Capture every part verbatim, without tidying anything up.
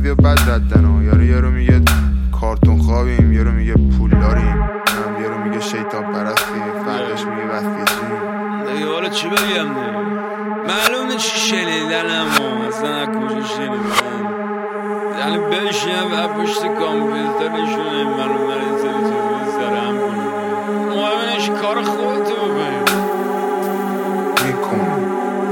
و بد ردن ها. یارو یارو میگه کارتون خوابیم، یارو میگه پول داریم، هم یارو میگه شیطان پرستیم، فرداش میگه وفیجیم. دیگه حالا چی بگم دیگه؟ معلومه چی شنیدنم و اصلا از کجا شنیدنم، یعنی بشینم و پشت کامپیوترشونه معلوم من این سری چیزی سرم کنم. مهمنش کار خودتو بکنیم میکنم.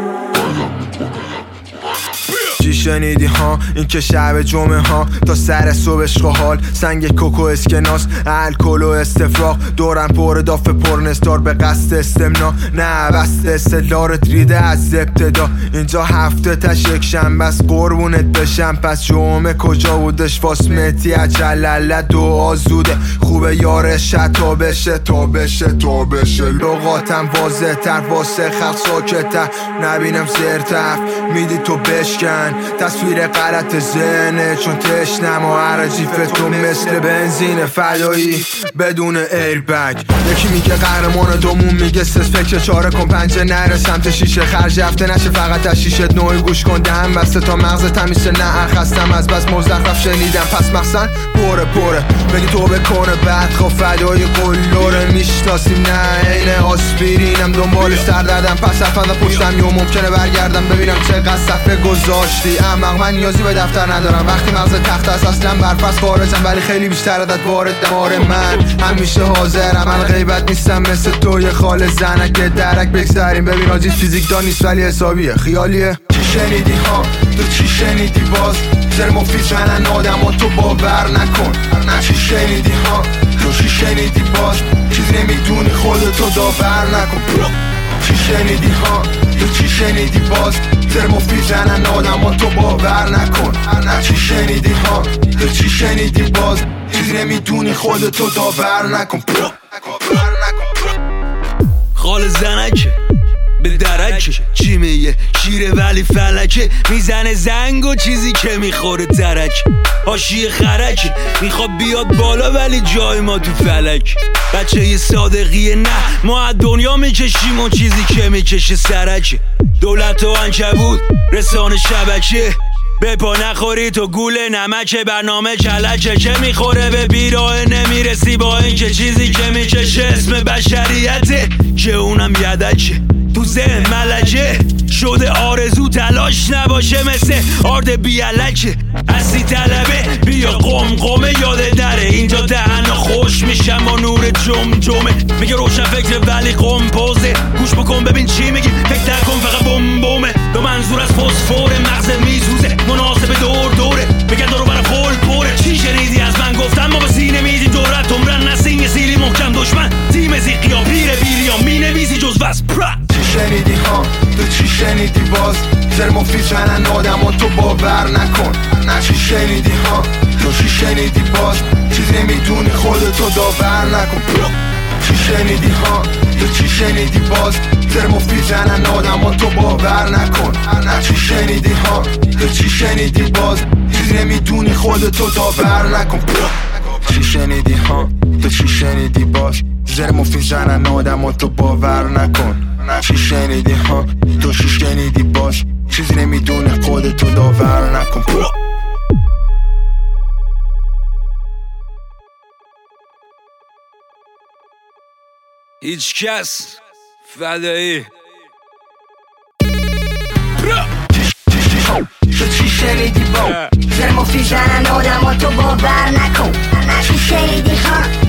چی شنیدی ها؟ این که شب جمعه ها تا سر صبحش حال سنگ کوکو اسکناس الکل و استفراغ دورم پر داف پرنستار به قصد استمنا نه بست استدلارت ریده از ابتدا. اینجا هفته تش یک شنبه است قربونت بشم، پس جمعه کجا بودش؟ فاسمتی اجلله دعا زوده خوبه یارش تا بشه تا بشه تا بشه. لغاتم واضح تر واسه خلق ساکتر نبینم زرتف میدی تو بشکن تصویر غلط ذهنه چون تشنم و عرجیفت تو مثل بنزین فدایی بدون ایربگ. یکی میگه قهرمان دومون میگه سس فکر چاره کن پنجه نره سمت شیشه خرج هفته نشه فقط از شیشت نوعی گوش کن دهم بسته تا مغز تمیشه نه خستم از بس مزخرف شنیدم پس مخصن پره پره بگی تو بکنه بعد خب فدای قلوره میشناسیم نه اینه آسپرینم دنبال سردردم پس افنده پشتم یا ممکنه برگردم ببینم چقدر صفحه گذاشتی. اما من نیازی به دفتر ندارم وقتی مغز تخت است اصلا برفست خارجم ولی خیلی بیشتر عدد وارد دمار من همیشه حاضرم من غیبت نیستم مثل توی خال زنک درک بگذاریم ببین آجی فیزیک دان نیست ولی حسابیه خیالیه. چی شنیدی ها؟ تو چی شنیدی باز؟ زر مفید زنن آدم و تو باور نکن. چی شنیدی ها؟ تو چی شنیدی باز؟ چیز نمیدونی خودتو داور نکن. چی شنیدی ها؟ تو چی شنیدی باز؟ زر مفید زنن آدم و تو باور نکن. چی شنیدی ها؟ تو چی شنیدی باز؟ چیز نمیدونی خودتو داور نکن. خال زنکه به درک چی میگه شیره ولی فلکه میزنه زنگ و چیزی که میخوره ترک حاشیه خرک میخواد بیاد بالا ولی جای ما تو فلک. بچه یه صادقیه نه ما از دنیا میکشیم و چیزی که میکشه سرک. دولت و عنکبوت رسانه شبکه به پا نخوری تو گوله نمکه برنامه کلکه که میخوره به بیراه نمیرسی با این که چیزی که میکشه اسم بشریته که اونم یدکه تو ذهن ملکه شده آرزو تلاش نباشه مثل آرد بیالکه اصلی طلبه بیا قم قمه یاده دره اینجا دهنا خوش میشم با نور جم جمه میگه روشن فکر ولی قم پوزه گوش بکن ببین چی میگی فکر نکن فقط بم بومه دو منظور از فسفور مغزت میسوزه مناسب دور دوره بگن دورو برا خول پوره. چی شنیدی از من گفتم ما به سینه میدی دورت عمرن نسین سیلی محکم دشمن تیم زیقی یا پیر بیریا مینویسی جز بس چی شنیدی ها؟ تو چی شنیدی باز؟ زر مفید زنن آدم و تو باور نکن. چی شنیدی ها؟ تو چی شنیدی باز؟ چیز نمیدونی خودتو داور نکن. چی شنیدی ها؟ تو چی شنیدی باز؟ زر مفید زنن آدم و تو باور نکن. چی شنیدی ها؟ تو چی شنیدی باز؟ چیز نمیدونی خودتو داور نکن. چی شنیدی ها؟ تو چی شنیدی باز؟ زر مفید زنن آدم و تو باور نکن. چی شنیدی ها؟ تو چی شنیدی باش چیزی نمیدونه خودتو داور نکن. هیچ کس فدایی. تو چی شنیدی با زر مفید زنن آدم و تو باور نکن. چی شنیدی ها؟